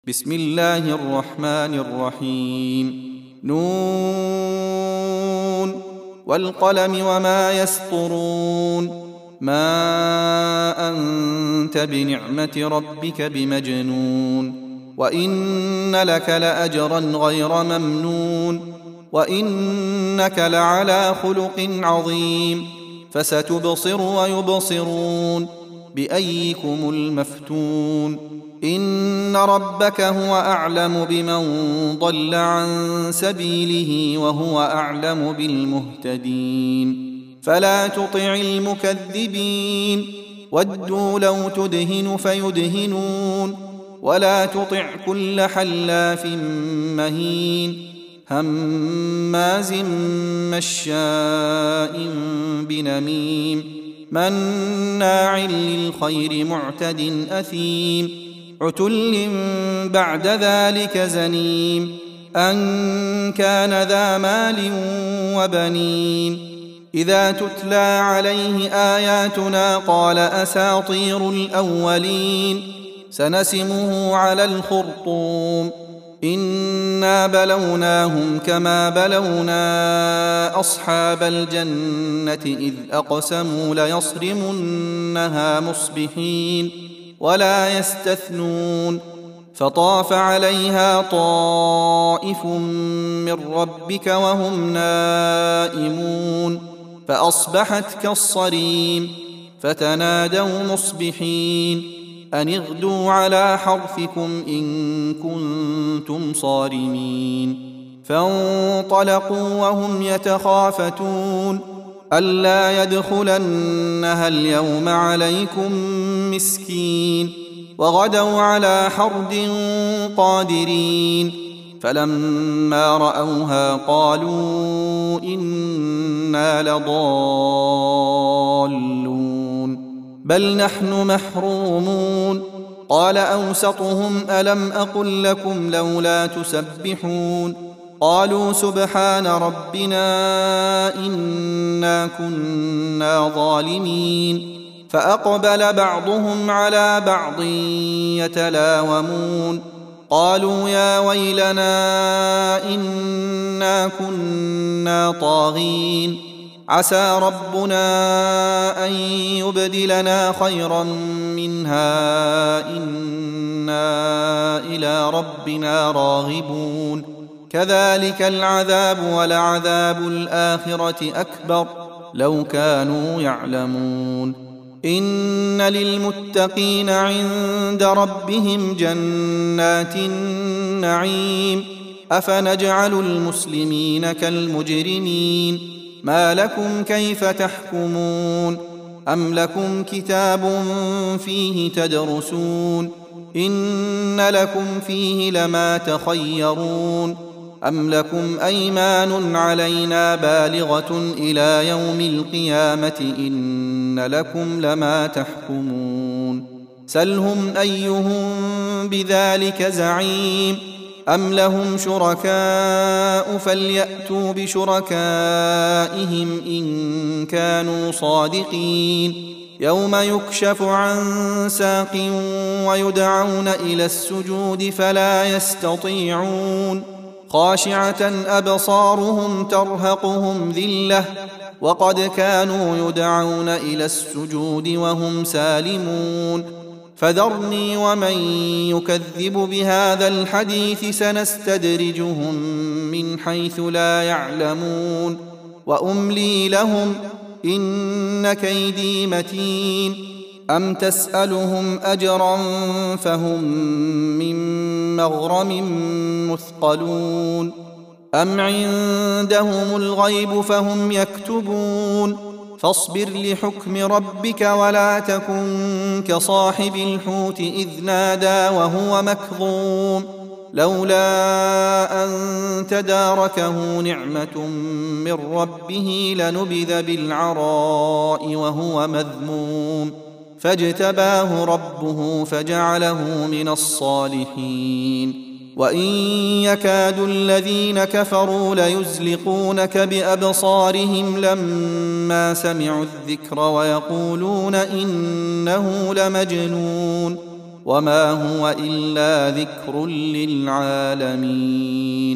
بسم الله الرحمن الرحيم. نون والقلم وما يسطرون. ما أنت بنعمة ربك بمجنون. وإن لك لأجرا غير ممنون. وإنك لعلى خلق عظيم. فستبصر ويبصرون بأيكم المفتون. إن ربك هو أعلم بمن ضل عن سبيله وهو أعلم بالمهتدين. فلا تطع المكذبين. ودوا لو تدهن فيدهنون. ولا تطع كل حلاف مهين هماز مشاء بنميم مناع للخير معتد أثيم عتل بعد ذلك زنيم أن كان ذا مال وبنين. إذا تتلى عليه آياتنا قال أساطير الأولين. سنسمه على الخرطوم. إنا بلوناهم كما بلونا أصحاب الجنة إذ أقسموا ليصرمنها مصبحين ولا يستثنون. فطاف عليها طائف من ربك وهم نائمون فأصبحت كالصريم. فتنادوا مصبحين أن اغدوا على حرثكم إن كنتم صارمين. فانطلقوا وهم يتخافتون ألا يدخلنها اليوم عليكم مسكين. وغدوا على حرد قادرين. فلما رأوها قالوا إنا لضالون بل نحن محرومون. قال أوسطهم ألم أقل لكم لولا تسبحون. قالوا سبحان ربنا إنا كنا ظالمين. فأقبل بعضهم على بعض يتلاومون قالوا يا ويلنا إنا كنا طاغين. عسى ربنا أن يبدلنا خيرا منها إنا إلى ربنا راغبون. كذلك العذاب ولعذاب الآخرة أكبر لو كانوا يعلمون. إن للمتقين عند ربهم جنات النعيم. أفنجعل المسلمين كالمجرمين ما لكم كيف تحكمون. أم لكم كتاب فيه تدرسون إن لكم فيه لما تخيرون. أم لكم أيمان علينا بالغة إلى يوم القيامة إن لكم لما تحكمون. سلهم أيهم بذلك زعيم. أم لهم شركاء فليأتوا بشركائهم إن كانوا صادقين. يوم يكشف عن ساق ويدعون إلى السجود فلا يستطيعون. خاشعة أبصارهم ترهقهم ذلة وقد كانوا يدعون إلى السجود وهم سالمون. فذرني ومن يكذب بهذا الحديث سنستدرجهم من حيث لا يعلمون وأملي لهم إن كيدي متين. أم تسألهم أجرا فهم من مغرم مثقلون. أم عندهم الغيب فهم يكتبون. فاصبر لحكم ربك ولا تكن كصاحب الحوت إذ نادى وهو مكظوم لولا أن تداركه نعمة من ربه لنبذ بالعراء وهو مذموم فاجتباه ربه فجعله من الصالحين. وإن يكاد الذين كفروا ليزلقونك بأبصارهم لما سمعوا الذكر ويقولون إنه لمجنون وما هو إلا ذكر للعالمين.